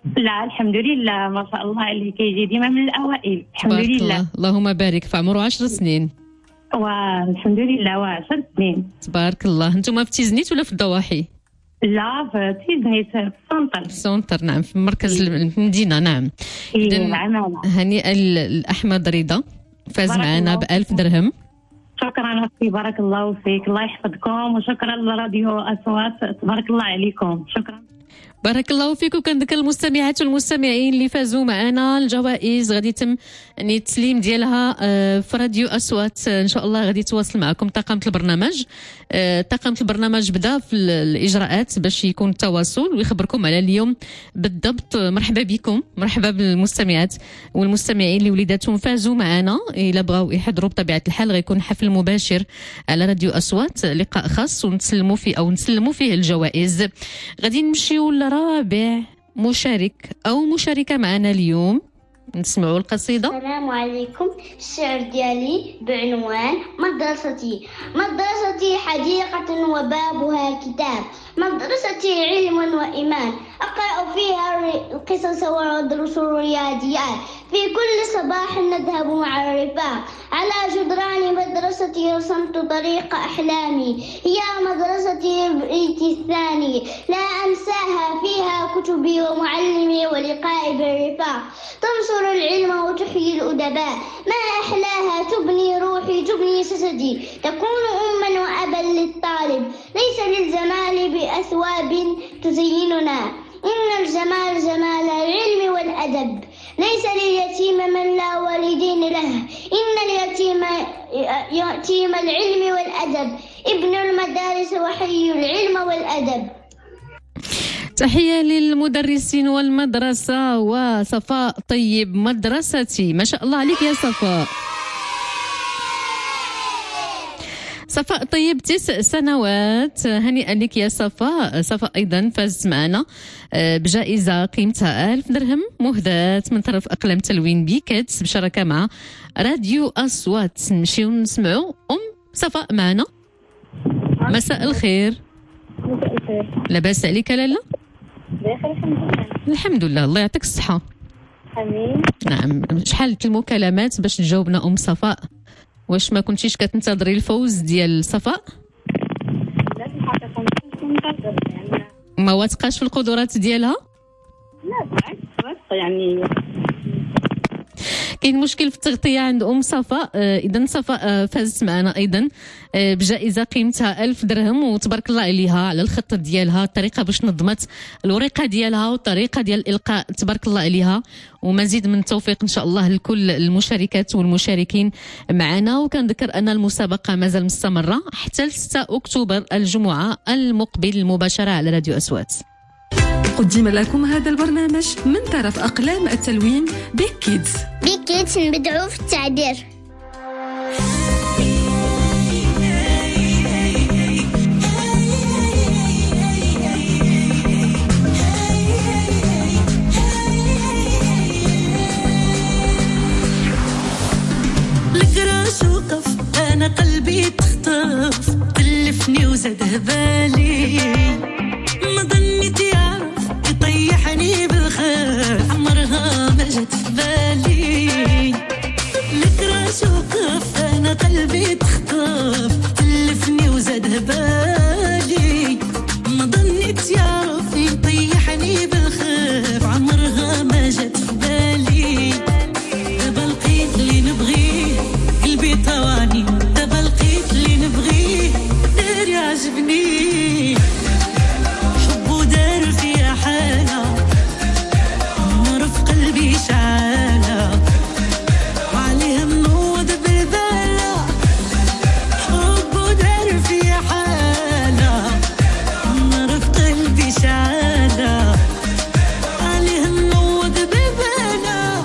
لا الحمد لله ما شاء الله عليه كيجي ديما من الاوائل الحمد تبارك لله. الله. اللهم بارك في عمره عشر سنين. والحمد لله وعشر سنين. تبارك الله. انتم في تيزنيت ولا في الضواحي؟ لا في تيزنيت في السونتر. السونتر نعم في مركز المدينه نعم. إيه العمالة. هنيئا الأحمد رضا فاز معنا بألف درهم. شكرا أختي بارك الله فيك الله يحفظكم وشكرا لراديو أصوات تبارك الله عليكم شكرا. بارك الله فيك. وكنذكر المستمعات والمستمعين اللي فازوا معنا الجوائز غادي يتم يعني التسليم ديالها في راديو اصوات ان شاء الله. غادي يتواصل معكم طاقم البرنامج. طاقم البرنامج بدا في الاجراءات باش يكون التواصل ويخبركم على اليوم بالضبط. مرحبا بكم مرحبا بالمستمعات والمستمعين اللي وليداتهم فازوا معنا. الا بغاو يحضروا بطبيعه الحال غيكون حفل مباشر على راديو اصوات لقاء خاص ونسلموا فيه او نسلموا فيه الجوائز. غادي نمشيو رابع مشارك أو مشاركة معنا اليوم نسمعوا القصيدة. السلام عليكم. الشعر ديالي بعنوان مدرستي. مدرستي حديقة وبابها كتاب. مدرستي علم وإيمان. أقرأ فيها القصص وأدرس الرياضيات. في كل صباح نذهب مع الرفاق. على جدران مدرستي رسمت طريق أحلامي. هي مدرستي بيتي الثاني لا أنساها. فيها كتبي ومعلمي ولقائي بالرفاق. تنصر العلم وتحيي الأدباء. ما أحلاها تبني روحي تبني جسدي. تكون أما وأبا للطالب. ليس للجمال بأثواب تزيننا. إن الجمال جمال العلم والأدب. ليس لليتيم من لا والدين له. إن اليتيم يتيم العلم والأدب. ابن المدارس وحي العلم والأدب. تحية للمدرسين والمدرسة. وصفاء طيب مدرستي. ما شاء الله عليك يا صفاء. صفاء طيب تسع سنوات. هنيئا لك يا صفاء. صفاء أيضا فازت معنا بجائزة قيمتها ألف درهم مهداة من طرف أقلام تلوين بيكيتس بشراكة مع راديو أصوات. نمشيو نسمعوا أم صفاء معنا. مساء الخير. مساء الخير. لاباس عليك لالا؟ بخير الحمد لله. الحمد لله الله يعطيك الصحة. امين. نعم شحال المكالمات باش تجاوبنا أم صفاء؟ واش ما كنتيش كتنتظري الفوز ديال صفاء؟ لا الحقيقة كنت منتظر يعني. ما واثقاش في القدرات ديالها؟ لا بالعكس واثقة يعني. كاين مشكل في التغطية عند أم صفاء. إذا صفاء فازت معنا أيضا بجائزة قيمتها ألف درهم وتبارك الله عليها على الخطة ديالها الطريقة باش نظمت الورقة ديالها والطريقة ديال الإلقاء تبارك الله عليها. ومزيد من التوفيق إن شاء الله لكل المشاركات والمشاركين معنا. وكنذكر أن المسابقة مازال مستمرة حتى ستة أكتوبر الجمعة المقبل مباشرة على راديو أصوات. قدم لكم هذا البرنامج من طرف أقلام التلوين بيك كيدز. بيك كيدز نبدعوا في التعبير. الكراش وقف أنا قلبي تخطف تلفني وزاد هبالي. ما ظنيت يعرف يطيحني بالخير عمرها ما جت في بالي. الكراش وقف أنا قلبي تخطف تلفني وزاد هبالي. ما ظنيت يعرف يطيحني بالخير عمرها ما جت في بالي. دابا لقيت اللي نبغيه قلبي طواني. دابا لقيت اللي نبغيه دار يعجبني. حبو دار فيا حالة نار في قلبي شعالة وعليه منوض بالبالة. حبو دار فيا حالة نار في قلبي شعالة عليه منوض بالبالة.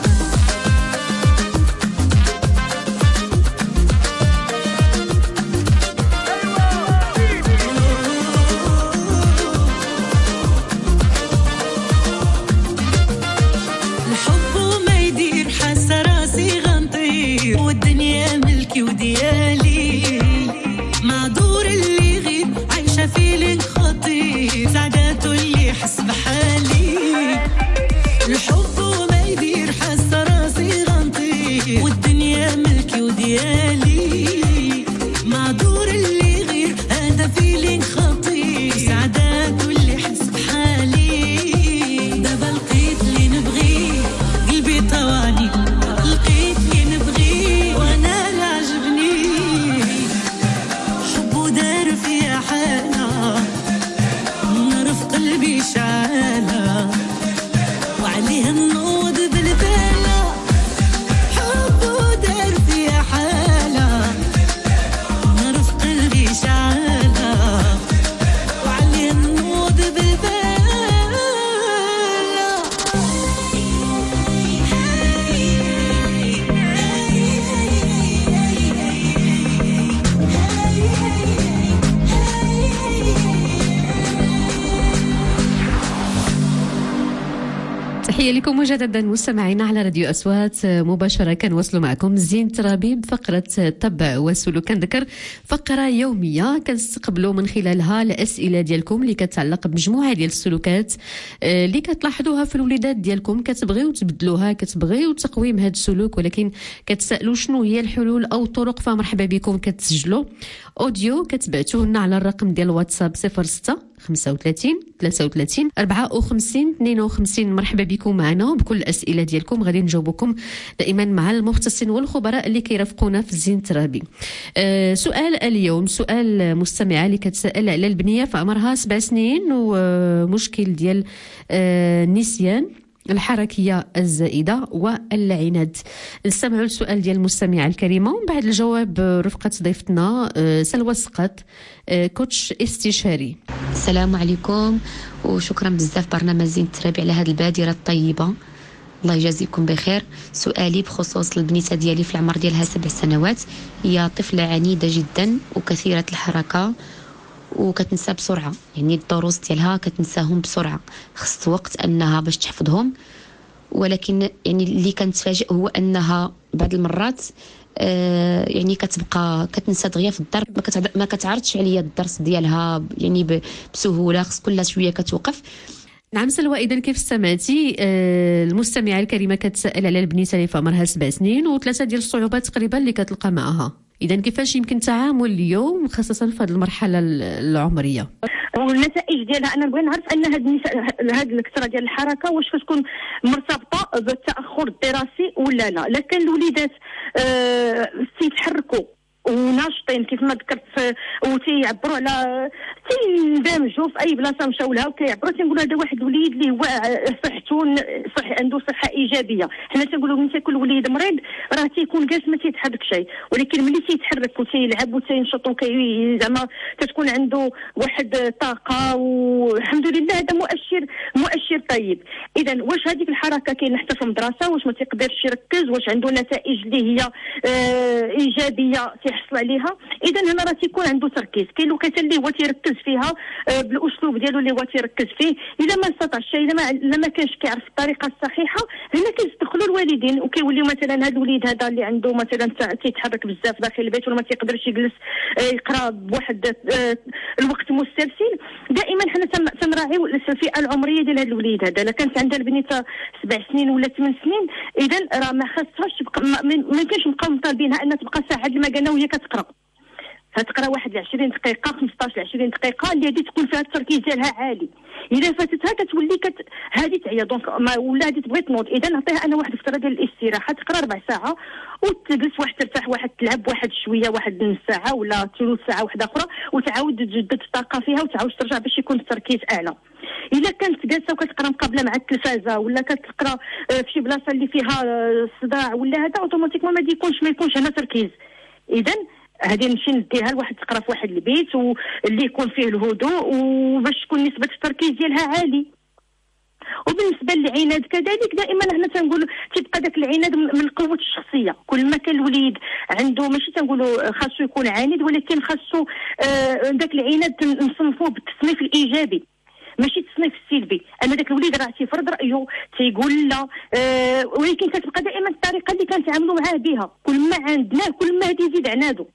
تحية لكم مجددا مستمعينا على راديو أصوات مباشرة. كنواصلوا معكم زين ترابي بفقرة الطبع والسلوك. كنذكر فقرة يومية كنستقبلوا من خلالها الأسئلة ديالكم اللي كتعلق بمجموعة ديال السلوكات اللي كتلاحظوها في الوليدات ديالكم، كتبغيو تبدلوها، كتبغيو تقويم هذا السلوك، ولكن كتسألوا شنو هي الحلول أو الطرق. فمرحبا بكم، كتسجلوا أوديو كتبعتوه لنا على الرقم ديال الواتساب صفر ستة خمسة وثلاثين ثلاثة وثلاثين أربعة وخمسين اثنين وخمسين. مرحبا بكم معنا بكل الأسئلة ديالكم، غادي نجاوبكم دائما مع المختصين والخبراء اللي كيرافقونا في الزين ترابي. أه سؤال اليوم، سؤال مستمعة اللي كتسأل على البنية في عمرها سبع سنين ومشكل ديال أه النسيان، الحركية الزائدة والعناد. نستمعوا للسؤال ديال المستمعة الكريمة ومن بعد الجواب رفقة ضيفتنا سلوى سقط، كوتش استشاري. السلام عليكم وشكرا بزاف برنامج زين ترابي على هذه البادرة الطيبة، الله يجازيكم بخير. سؤالي بخصوص البنيته ديالي في العمر ديالها سبع سنوات، هي طفلة عنيدة جدا وكثيرة الحركة وكتنسى بسرعة، يعني الدروس ديالها كتنساهم بسرعة، خص وقت أنها باش تحفظهم. ولكن يعني اللي كنتفاجئ هو أنها بعض المرات آه يعني كتبقى كتنسى دغيا في الدار، ما كتعرضش عليا الدرس ديالها يعني بسهولة، خص كل شوية كتوقف. نعم سلوى، إذن كيف سمعتي آه المستمعة الكريمة كتسأل على البنيته اللي في عمرها سبع سنين وثلاثة ديال الصعوبات تقريبا اللي كتلقى معها. إذن كيفاش يمكن التعامل اليوم خاصة في هذه المرحلة العمرية؟ والنتائج ديالها انا نبغي نعرف ان هاد هاد الكثره ديال الحركه واش كتكون مرتبطه بالتاخر الدراسي ولا لا. لكن الوليدات آه تيتحركوا وناشطين كيف ما ذكرت وتيعبروا على تيندمجوا في اي بلاصه مشاو لها وكيعبروا، تنقولوا هذا واحد الوليد اللي هو صحته صح عنده صحه ايجابيه. حنا تنقولوا ملي تيكون وليد مريض راه تيكون جالس ما تيتحرك شيء، ولكن ملي تيتحرك وتيلعب وتينشط وكي زعما تتكون عنده واحد الطاقه والحمد لله، هذا مؤشر مؤشر طيب. اذا واش هذيك الحركه كاينه حتى في المدرسه، واش ما تيقدرش يركز، واش عنده نتائج اللي هي آه ايجابيه يحصل عليها. اذا هنا راه تيكون عنده تركيز. كاين الوقت اللي هو تيركز فيها آه بالاسلوب ديالو اللي هو تيركز فيه. اذا ما استطاعش الا ما الا ما كانش كيعرف الطريقه الصحيحه، هنا كيدخلوا الوالدين وكيوليو مثلا هذا الوليد هذا اللي عنده مثلا تيتحرك بزاف داخل البيت ولا ما تيقدرش يجلس آه يقرا بواحد آه الوقت مسترسل. دائما حنا تنراعيو الفئه العمريه ديال هذا الوليد هذا. الا كانت عندها البنيته سبع سنين ولا ثمان سنين، اذا راه ما خاصهاش تبقى ما يمكنش نبقاو مطالبينها انها تبقى ساعه ما قالنا وهي كتقرا، هتقرا واحد عشرين دقيقه خمسطاش عشرين دقيقه اللي هذه تكون فيها التركيز ديالها عالي. اذا فاتتها كتولي كت هذه تعيا دونك ما ولا هذه تبغي تنوض. اذا نعطيها انا واحد الفتره ديال الاستراحه، تقرا ربع ساعه وتجلس واحد ترتاح واحد تلعب واحد شويه واحد نص ساعه ولا ثلث ساعه واحده اخرى وتعاود تجدد الطاقه فيها وتعاود ترجع باش يكون التركيز اعلى. الا كانت جالسه وكتقرا مقابله مع التلفازه ولا كتقرا في شي بلاصه اللي فيها صداع ولا هذا اوتوماتيكمون ما يكونش ما يكونش هنا تركيز. اذا هذه نمشي نديها لواحد تقرا في واحد البيت واللي يكون فيه الهدوء وباش تكون نسبه التركيز ديالها عالي. وبالنسبه للعناد كذلك دائما حنا تنقول تيبقى داك العناد من قوه الشخصيه. كل ما كان الوليد عنده ماشي تنقولوا خاصو يكون عنيد، ولكن خاصو آه داك العناد نصنفوه بالتصنيف الايجابي ماشي التصنيف السلبي. انا داك الوليد راه تيفرض رايه تيقول لا آه ولكن كتبقى دائما الطريقه اللي كنتعاملوا معاه بها. كل ما عندناه كل ما غادي يزيد عناده.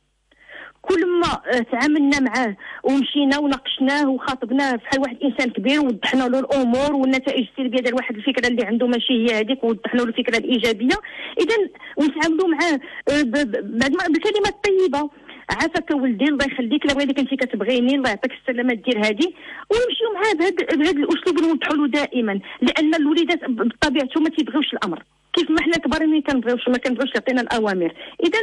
كل ما تعاملنا معاه ومشينا وناقشناه وخاطبناه بحال واحد الانسان كبير ووضحنا له الامور والنتائج السلبيه ديال واحد الفكره اللي عنده ماشي هي هذيك ووضحنا له الفكره الايجابيه. اذا ونتعاملوا معاه بالكلمات الطيبه، عافاك ولدي الله يخليك لا بغيتك انت كتبغيني الله يعطيك السلامه دير هذه، ونمشيو معاه بهذا بهذا الاسلوب ونوضحوا له دائما. لان الوليدات بطبيعتهم ما تيبغيوش الامر كيف ما حنا كبار ما كنبغيوش ما كنبغيوش يعطينا الاوامر. اذا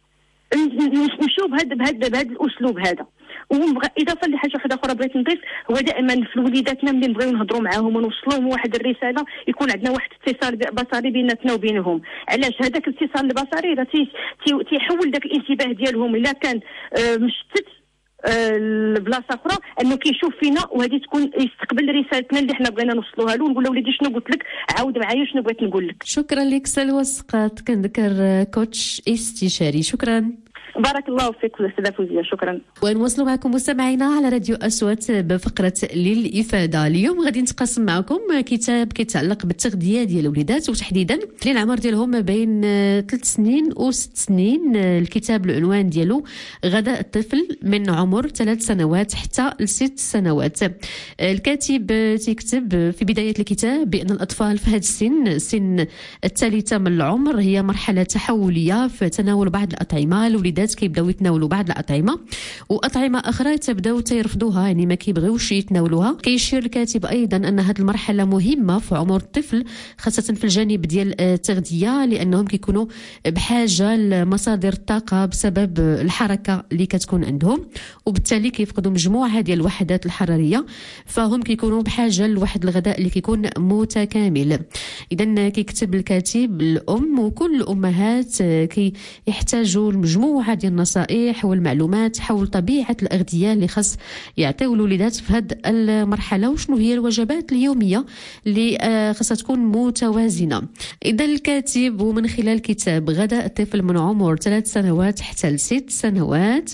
نمشيو بهذا بهذا بهذا الاسلوب هذا. واضافه لحاجه واحده اخرى بغيت نضيف، هو دائما في وليداتنا ملي نبغيو نهضروا معاهم ونوصلوا لهم واحد الرساله يكون عندنا واحد الاتصال بصري بيناتنا وبينهم. علاش هذاك الاتصال البصري راه تيحول داك الانتباه ديالهم الا كان مشتت البلاصه اخرى انه كيشوف فينا وهذه تكون يستقبل رسالتنا اللي حنا بغينا نوصلوها له ونقول له وليدي شنو قلت لك عاود معايا شنو بغيت نقول لك. شكرا لك سلوى سقط، كنذكر كوتش استشاري. شكرا. بارك الله فيك استاذه فوزيه، شكرا. ونواصلوا معكم مستمعينا على راديو أصوات بفقرة للإفادة. اليوم غادي نتقاسم معكم كتاب كيتعلق بالتغذية ديال الوليدات، وتحديدا العمر ديالهم ما بين ثلاث سنين وست سنين. الكتاب العنوان ديالو غذاء الطفل من عمر ثلاث سنوات حتى لست سنوات. الكاتب تكتب في بداية الكتاب بأن الأطفال في هذا السن، السن الثالثة من العمر، هي مرحلة تحولية في تناول بعض الأطعمة. الوليدات كيبداو يتناولوا بعض الأطعمة وأطعمة أخرى تبداو تيرفضوها، يعني ما كيبغيوش يتناولوها. كيشير الكاتب أيضا أن هذه المرحلة مهمة في عمر الطفل، خاصة في الجانب ديال التغذية، لأنهم كيكونوا بحاجة لمصادر الطاقة بسبب الحركة اللي كتكون عندهم، وبالتالي كيفقدوا مجموعة ديال الوحدات الحرارية، فهم كيكونوا بحاجة لواحد الغذاء اللي كيكون متكامل. إذن كيكتب الكاتب الأم وكل الأمهات كيحتاجوا لمجموعة ديال النصائح والمعلومات حول طبيعة الأغذية اللي خاص يعطيو الوليدات في هذه المرحلة، وشنو هي الوجبات اليومية اللي خاصها تكون متوازنة. إذا الكاتب ومن خلال كتاب غذاء الطفل من عمر ثلاث سنوات حتى لست سنوات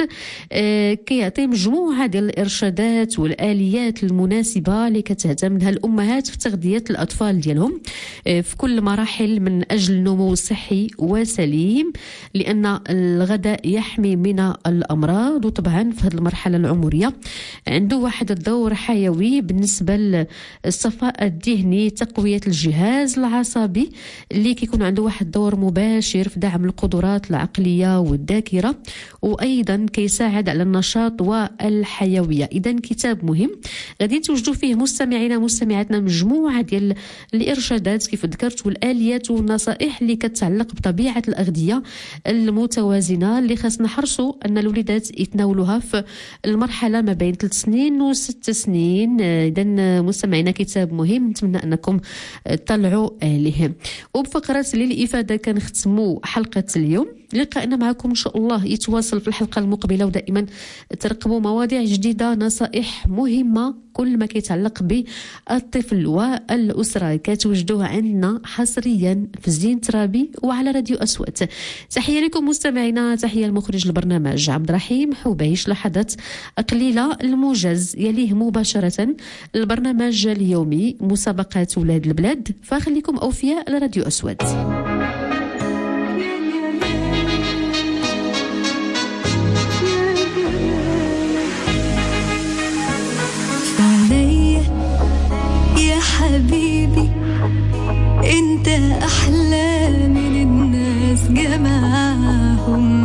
كيعطي مجموعة ديال الإرشادات والآليات المناسبة اللي كتهتم لها الأمهات في تغذية الأطفال ديالهم في كل مراحل من أجل نمو صحي وسليم، لأن الغذاء يحمي من الأمراض. وطبعا في هذه المرحلة العمرية عنده واحد الدور حيوي بالنسبة للصفاء الذهني، تقوية الجهاز العصبي اللي كيكون عنده واحد دور مباشر في دعم القدرات العقلية والذاكرة، وأيضا كيساعد على النشاط والحيوية. إذن كتاب مهم غادي توجدوا فيه مستمعينا مستمعاتنا مجموعة ديال الإرشادات كيف ذكرت والآليات والنصائح اللي كتعلق بطبيعة الأغذية المتوازنة اللي خاص نحرصوا أن الوليدات يتناولوها في المرحلة ما بين ثلاث سنين وست سنين. إذن مستمعينا كتاب مهم، نتمنى أنكم تطلعوا عليه. وبفقرة للإفادة كنختموا حلقة اليوم. لقاءنا معكم إن شاء الله يتواصل في الحلقة المقبلة، ودائما ترقبوا مواضيع جديدة، نصائح مهمة، كل ما كيتعلق بالطفل والأسرة كتوجدوها عندنا حصريا في زين ترابي وعلى راديو أصوات. تحية لكم مستمعينا، تحية المخرج البرنامج عبد الرحيم حبيش. لحظات قليلة الموجز يليه مباشرة البرنامج اليومي مسابقات ولاد البلاد، فخليكم أوفياء لراديو أصوات. يا حبيبي انت احلى من الناس جمعهم،